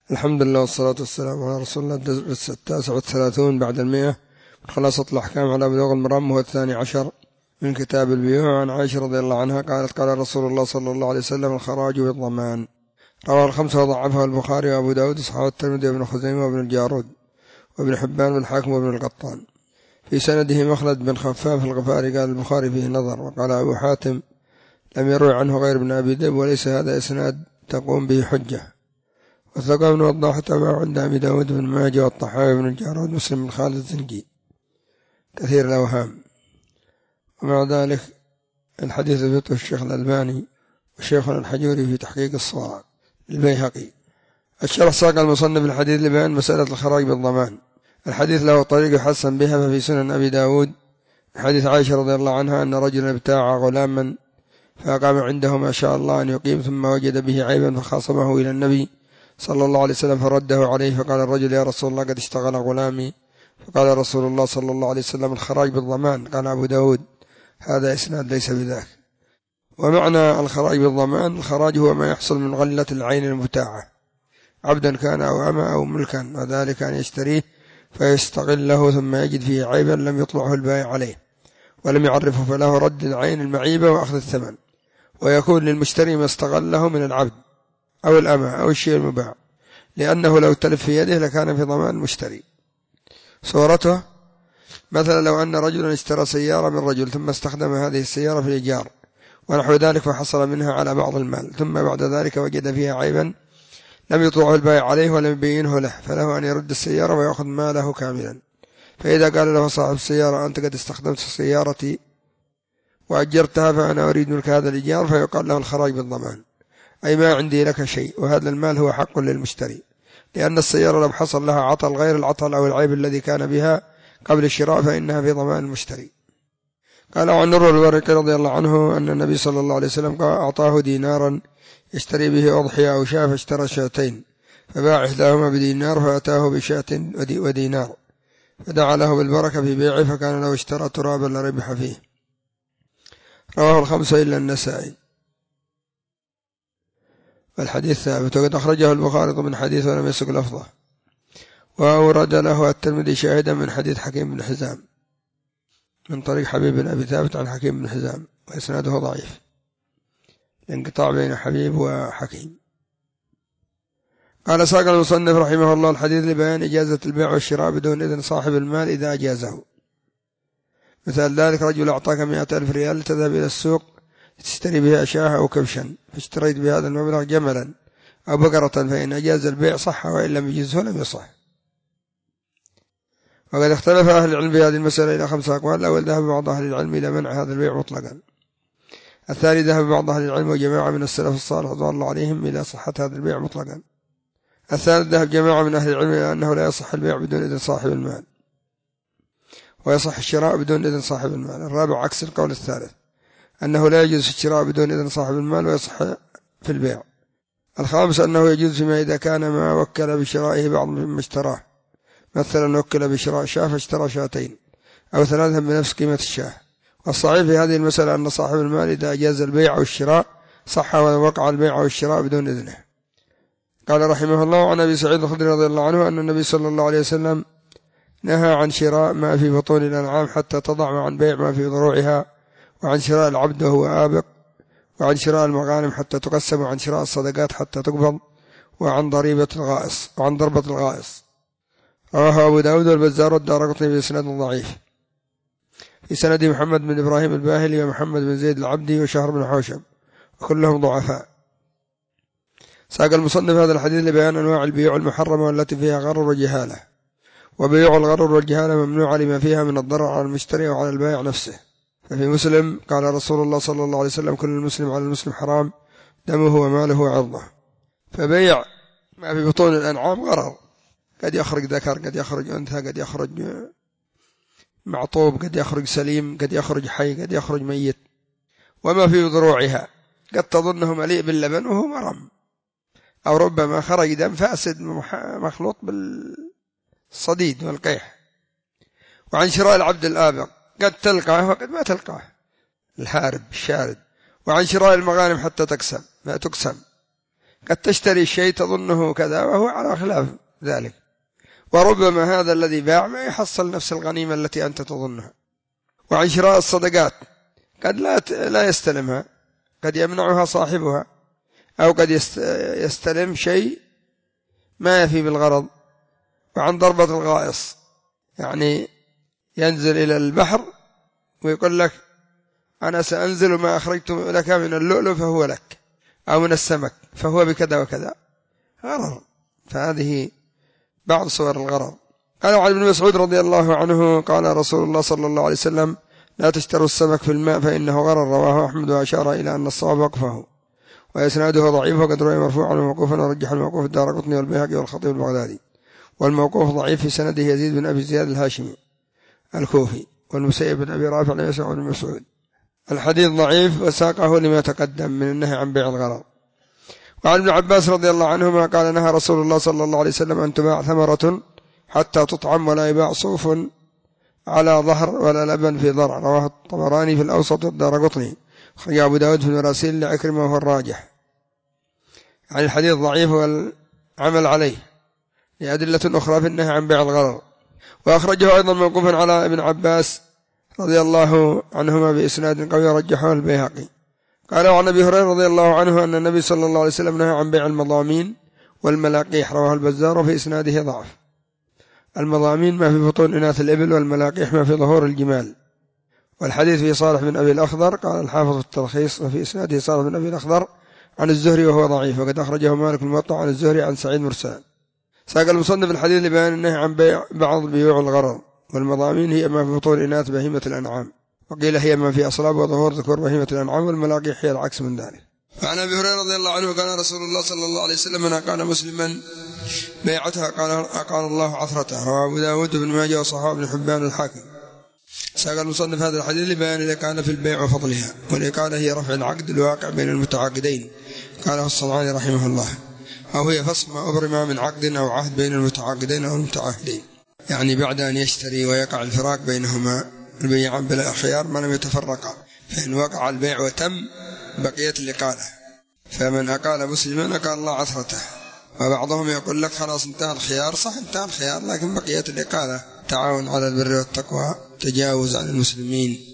الحمد لله والصلاة والسلام على رسول الله. الدرس 39 بعد 100 من خلاصة الأحكام على بلوغ المرام، هو 12 من كتاب البيوع. عن عائشة رضي الله عنها قالت قال رسول الله صلى الله عليه وسلم: الخراج بالضمان. رواه الخمسة وضعفه البخاري وأبو داود وصححه الترمذي وابن خزيمة وابن الجارود وابن حبان والحاكم وابن القطان. في سنده مخلد بن خفاف الغفاري. قال البخاري فيه نظر. وقال أبو حاتم: لم يروي عنه غير ابن أبي ذئب، وليس هذا إسناد تقوم به حجة. وثقة بن وضاح تبعه عند أبي داود بن ماجه والطحاوي بن الجارود مسلم بن خالد الزنجي كثير الأوهام. ومع ذلك الحديث ثبته الشيخ الألباني وشيخنا الحجوري في تحقيق الصواب البيهقي. الشرح ساق المصنف الحديث لبيان مسألة الخراج بالضمان. الحديث له طريق يحسن بها، ففي سنن أبي داود حديث عائشة رضي الله عنها أن رجلا ابتاع غلاما فأقام عنده ما شاء الله أن يقيم، ثم وجد به عيبا فخاصمه إلى النبي صلى الله عليه وسلم فرده عليه. فقال الرجل: يا رسول الله قد اشتغل غلامي. فقال رسول الله صلى الله عليه وسلم: الخراج بالضمان. قال أبو داود: هذا إسناد ليس بذاك. ومعنى الخراج بالضمان: الخراج هو ما يحصل من غلة العين المبتاعة، عبدا كان أو أما أو ملكا، وذلك أن يشتريه فيستغله ثم يجد فيه عيبا لم يطلعه البائع عليه ولم يعرفه، فله رد العين المعيبة وأخذ الثمن، ويكون للمشتري ما استغله من العبد أو الأمة أو الشيء المباع، لأنه لو تلف في يده لكان في ضمان المشتري. صورته: مثلا لو أن رجلا اشترى سيارة من رجل ثم استخدم هذه السيارة في الإيجار ونحو ذلك، فحصل منها على بعض المال، ثم بعد ذلك وجد فيها عيبا لم يطلعه البائع عليه ولم يبينه له، فله أن يرد السيارة ويأخذ ماله كاملا. فإذا قال له صاحب السيارة: أنت قد استخدمت سيارتي وأجرتها فأنا أريد منك هذا الإيجار، فيقال له: الخراج بالضمان، أي ما عندي لك شيء، وهذا المال هو حق للمشتري، لأن السيارة لو حصل لها عطل غير العطل أو العيب الذي كان بها قبل الشراء فإنها في ضمان المشتري. قال عن نور الورقي رضي الله عنه أن النبي صلى الله عليه وسلم أعطاه دينارا يشتري به أضحية أو شاة، فاشترى شاتين، فباع إحداهما بدينار فأتاه بشاة ودينار، فدعا له بالبركة في بيعه، فكان لو اشترى ترابا لربح فيه. رواه الخمسة إلا النسائي. والحديث ثابت، وقد أخرجه البخاري من حديث ولم يسق لفظه، وأورد له الترمذي شاهدا من حديث حكيم بن حزام من طريق حبيب بن أبي ثابت عن حكيم بن حزام، وإسناده ضعيف لانقطاع بين حبيب وحكيم. قال ساق المصنف رحمه الله الحديث لبيان إجازة البيع والشراء بدون إذن صاحب المال إذا أجازه. مثال ذلك: رجل أعطاك 100,000 ريال تذهب إلى السوق تشتري بها شاة أو كبشا، فاشتريت بهذا المبلغ جملا أو بقرة، فإن أجاز البيع صح، وإن لم يجزه لم يصح. وقد اختلف أهل العلم في هذه المسألة إلى 5 أقوال. الأول: ذهب بعض أهل العلم إلى منع هذا البيع مطلقا. الثاني: ذهب بعض أهل العلم وجماعة من السلف الصالح رضوان الله عليهم إلى صحة هذا البيع مطلقا. الثالث: ذهب جماعة من أهل العلم إلى أنه لا يصح البيع بدون إذن صاحب المال، ويصح الشراء بدون إذن صاحب المال. الرابع عكس القول الثالث، أنه لا يجوز الشراء بدون إذن صاحب المال ويصح في البيع. الخامس: أنه يجوز فيما إذا كان ما وكل بشرائه بعض مما اشتراه، مثلا وكل بشراء شاة فاشترى شاتين أو 3 بنفس قيمة الشاة. والصحيح في هذه المسألة أن صاحب المال إذا أجاز البيع أو الشراء صح، ووقع البيع أو الشراء بدون إذنه. قال رحمه الله: عن أبي سعيد الخدري رضي الله عنه أن النبي صلى الله عليه وسلم نهى عن شراء ما في بطون الأنعام حتى تضع، وعن بيع ما في ضروعها، وعن شراء العبد وهو آبق، وعن شراء المغانم حتى تقسم، وعن شراء الصدقات حتى تقبض، وعن ضربة الغائص. رواه أبو داود والبزار والدارقطني بإسناد ضعيف. في سند محمد بن إبراهيم الباهلي ومحمد بن زيد العبدي وشهر بن حوشب، وكلهم ضعفاء. ساق المصنف هذا الحديث لبيان أنواع البيوع المحرمة والتي فيها غرر وجهالة. وبيوع الغرر والجهالة ممنوع لما فيها من الضرر على المشتري وعلى البائع نفسه. ففي مسلم قال رسول الله صلى الله عليه وسلم: كل المسلم على المسلم حرام، دمه وماله وعرضه. فبيع ما في بطون الأنعام غرر، قد يخرج ذكر، قد يخرج أنثى، قد يخرج معطوب، قد يخرج سليم، قد يخرج حي، قد يخرج ميت. وما في ضروعها قد تظنه مليء باللبن وهو مرم، أو ربما خرج دم فاسد مخلوط بالصديد والقيح. وعن شراء العبد الآبق قد تلقاه وقد ما تلقاه، الحارب الشارد. وعن شراء المغانم حتى تقسم، قد تشتري شيء تظنه كذا وهو على خلاف ذلك، وربما هذا الذي باع ما يحصل نفس الغنيمة التي أنت تظنها. وعن شراء الصدقات قد لا يستلمها، قد يمنعها صاحبها، أو قد يستلم شيء ما يفي بالغرض. وعن ضربة الغائص، يعني ينزل إلى البحر ويقول لك أنا سأنزل ما أخرجت لك من اللؤلؤ فهو لك، أو من السمك فهو بكذا وكذا، غرر. فهذه بعض صور الغرر. قال عن ابن مسعود رضي الله عنه قال رسول الله صلى الله عليه وسلم لا تشتروا السمك في الماء فإنه غرر. رواه أحمد وأشار إلى أن الصواب وقفه، وإسناده ضعيف، وقد روي مرفوعا وموقوفا، ورجح الموقوف الدارقطني والبيهقي والخطيب البغدادي. والموقوف ضعيف في سنده يزيد بن أبي زياد الهاشمي الكوفي، والمسيب بن أبي رافع لم يسمع بن مسعود. الحديث ضعيف وساقه لما تقدم من النهي عن بيع الغرر. وعن ابن عباس رضي الله عنهما قال نهى رسول الله صلى الله عليه وسلم أن تباع ثمرة حتى تطعم، ولا يباع صوف على ظهر ولا لبن في ضرع. رواه الطبراني في الأوسط والدارقطني، خرج أبو داود في المراسيل لعكرمة وهو الراجح. عن الحديث ضعيف والعمل عليه لأدلة أخرى في النهي عن بيع الغرر. وأخرجه أيضا موقوفا على ابن عباس رضي الله عنهما بإسناد قوي رجحه البيهقي. قال عن أبي هريرة رضي الله عنه أن النبي صلى الله عليه وسلم نهى عن بيع المضامين والملاقيح. رواه البزار وفي إسناده ضعف. المضامين ما في بطون إناث الإبل، والملاقيح ما في ظهور الجمال. والحديث في صالح بن أبي الأخضر قال الحافظ في التلخيص وفي إسناده صالح بن أبي الأخضر عن الزهري وهو ضعيف، وقد أخرجه مالك الموطأ عن الزهري عن سعيد مرسل. ساق المصنف الحديث لبيان النهي عن بيع بعض بيوع الغرر. والمضامين هي ما في بطون إناث بهيمة الأنعام، وقيل هي ما في أصلاب وظهور ذكور بهيمة الأنعام، والملاقيح هي العكس من ذلك. وعن أبي هريرة رضي الله عنه قال رسول الله صلى الله عليه وسلم من أقال مسلما بيعتها أقال الله عثرته. رواه أبو داود بن ماجه وصححه ابن حبان الحاكم. ساق المصنف هذا الحديث لبيان إذا كان في البيع وفضلها. والإقالة هي رفع العقد الواقع بين المتعاقدين، قاله الصنعاني رحمه الله، أو هي فسخ ما أبرم من عقد أو عهد بين المتعاقدين أو المتعاهدين، يعني بعد أن يشتري ويقع الفراق بينهما البيعان بلا خيار ما لم يتفرقا، فإن وقع البيع وتم بقيت الإقالة. فمن أقال مسلما أقال الله عثرته. وبعضهم يقول لك خلاص انتهى الخيار، صح انتهى الخيار، لكن بقيت الإقالة. تعاون على البر والتقوى، تجاوز عن المسلمين.